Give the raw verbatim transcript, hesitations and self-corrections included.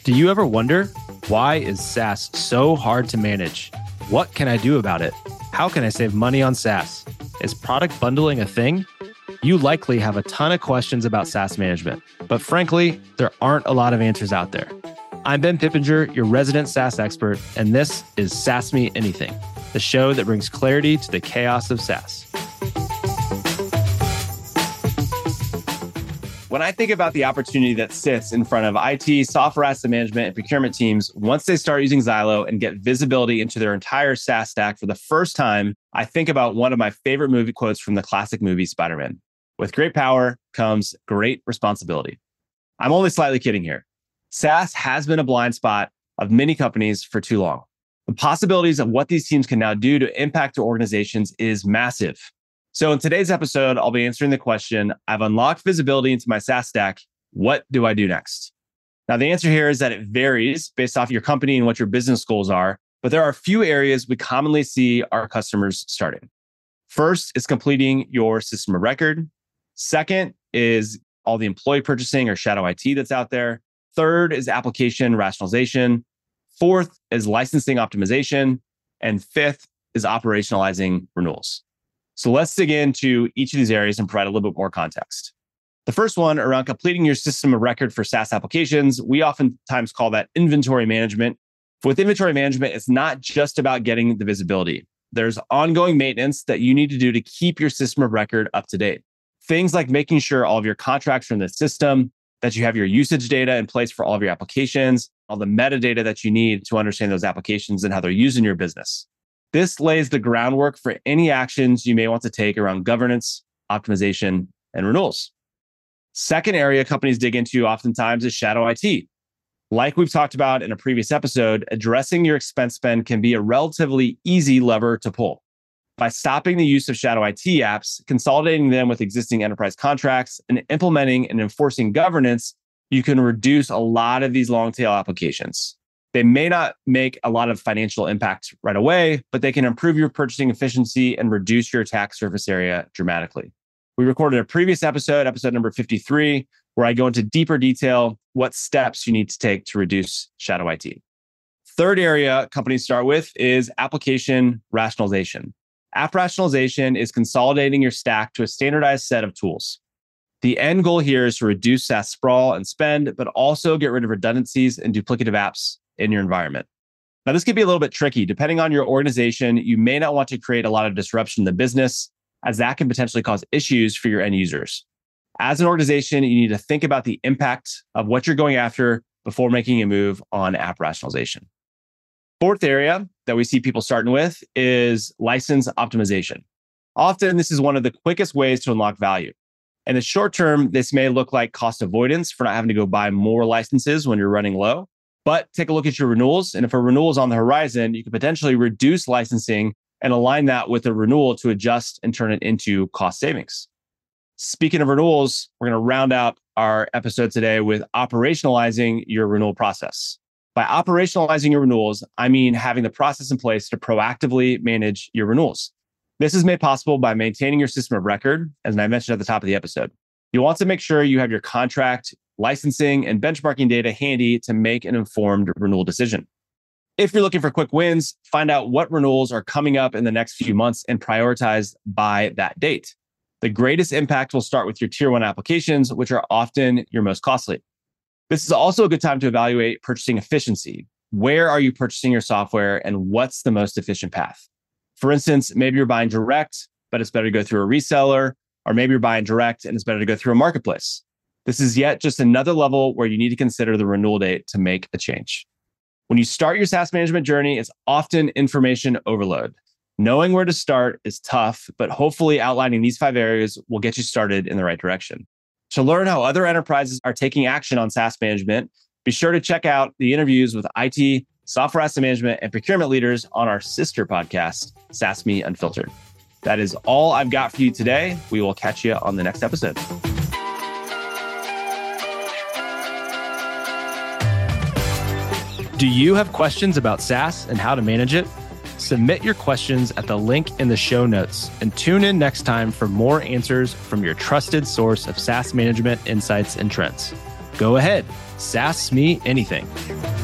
Do you ever wonder, why is SaaS so hard to manage? What can I do about it? How can I save money on SaaS? Is product bundling a thing? You likely have a ton of questions about SaaS management, but frankly, there aren't a lot of answers out there. I'm Ben Pippinger, your resident SaaS expert, and this is SaaS Me Anything, the show that brings clarity to the chaos of SaaS. When I think about the opportunity that sits in front of I T, software asset management, and procurement teams, once they start using Zylo and get visibility into their entire SaaS stack for the first time, I think about one of my favorite movie quotes from the classic movie Spider-Man. With great power comes great responsibility. I'm only slightly kidding here. SaaS has been a blind spot of many companies for too long. The possibilities of what these teams can now do to impact their organizations is massive. So in today's episode, I'll be answering the question, I've unlocked visibility into my SaaS stack. What do I do next? Now, the answer here is that it varies based off your company and what your business goals are, but there are a few areas we commonly see our customers starting. First is completing your system of record. Second is all the employee purchasing or shadow I T that's out there. Third is application rationalization. Fourth is licensing optimization. And fifth is operationalizing renewals. So let's dig into each of these areas and provide a little bit more context. The first one around completing your system of record for SaaS applications, we oftentimes call that inventory management. With inventory management, it's not just about getting the visibility. There's ongoing maintenance that you need to do to keep your system of record up to date. Things like making sure all of your contracts are in the system, that you have your usage data in place for all of your applications, all the metadata that you need to understand those applications and how they're used in your business. This lays the groundwork for any actions you may want to take around governance, optimization, and renewals. Second area companies dig into oftentimes is shadow I T. Like we've talked about in a previous episode, addressing your expense spend can be a relatively easy lever to pull. By stopping the use of shadow I T apps, consolidating them with existing enterprise contracts, and implementing and enforcing governance, you can reduce a lot of these long tail applications. They may not make a lot of financial impact right away, but they can improve your purchasing efficiency and reduce your attack surface area dramatically. We recorded a previous episode, episode number fifty-three, where I go into deeper detail what steps you need to take to reduce shadow I T. Third area companies start with is application rationalization. App rationalization is consolidating your stack to a standardized set of tools. The end goal here is to reduce SaaS sprawl and spend, but also get rid of redundancies and duplicative apps in your environment. Now, this can be a little bit tricky. Depending on your organization, you may not want to create a lot of disruption in the business, as that can potentially cause issues for your end users. As an organization, you need to think about the impact of what you're going after before making a move on app rationalization. Fourth area that we see people starting with is license optimization. Often, this is one of the quickest ways to unlock value. In the short term, this may look like cost avoidance for not having to go buy more licenses when you're running low. But take a look at your renewals. And if a renewal is on the horizon, you could potentially reduce licensing and align that with a renewal to adjust and turn it into cost savings. Speaking of renewals, we're going to round out our episode today with operationalizing your renewal process. By operationalizing your renewals, I mean having the process in place to proactively manage your renewals. This is made possible by maintaining your system of record, as I mentioned at the top of the episode. You want to make sure you have your contract, licensing, and benchmarking data handy to make an informed renewal decision. If you're looking for quick wins, find out what renewals are coming up in the next few months and prioritize by that date. The greatest impact will start with your tier one applications, which are often your most costly. This is also a good time to evaluate purchasing efficiency. Where are you purchasing your software and what's the most efficient path? For instance, maybe you're buying direct, but it's better to go through a reseller, or maybe you're buying direct and it's better to go through a marketplace. This is yet just another level where you need to consider the renewal date to make a change. When you start your SaaS management journey, it's often information overload. Knowing where to start is tough, but hopefully outlining these five areas will get you started in the right direction. To learn how other enterprises are taking action on SaaS management, be sure to check out the interviews with I T, software asset management, and procurement leaders on our sister podcast, SaaS Me Unfiltered. That is all I've got for you today. We will catch you on the next episode. Do you have questions about SaaS and how to manage it? Submit your questions at the link in the show notes and tune in next time for more answers from your trusted source of SaaS management insights and trends. Go ahead, sass me anything.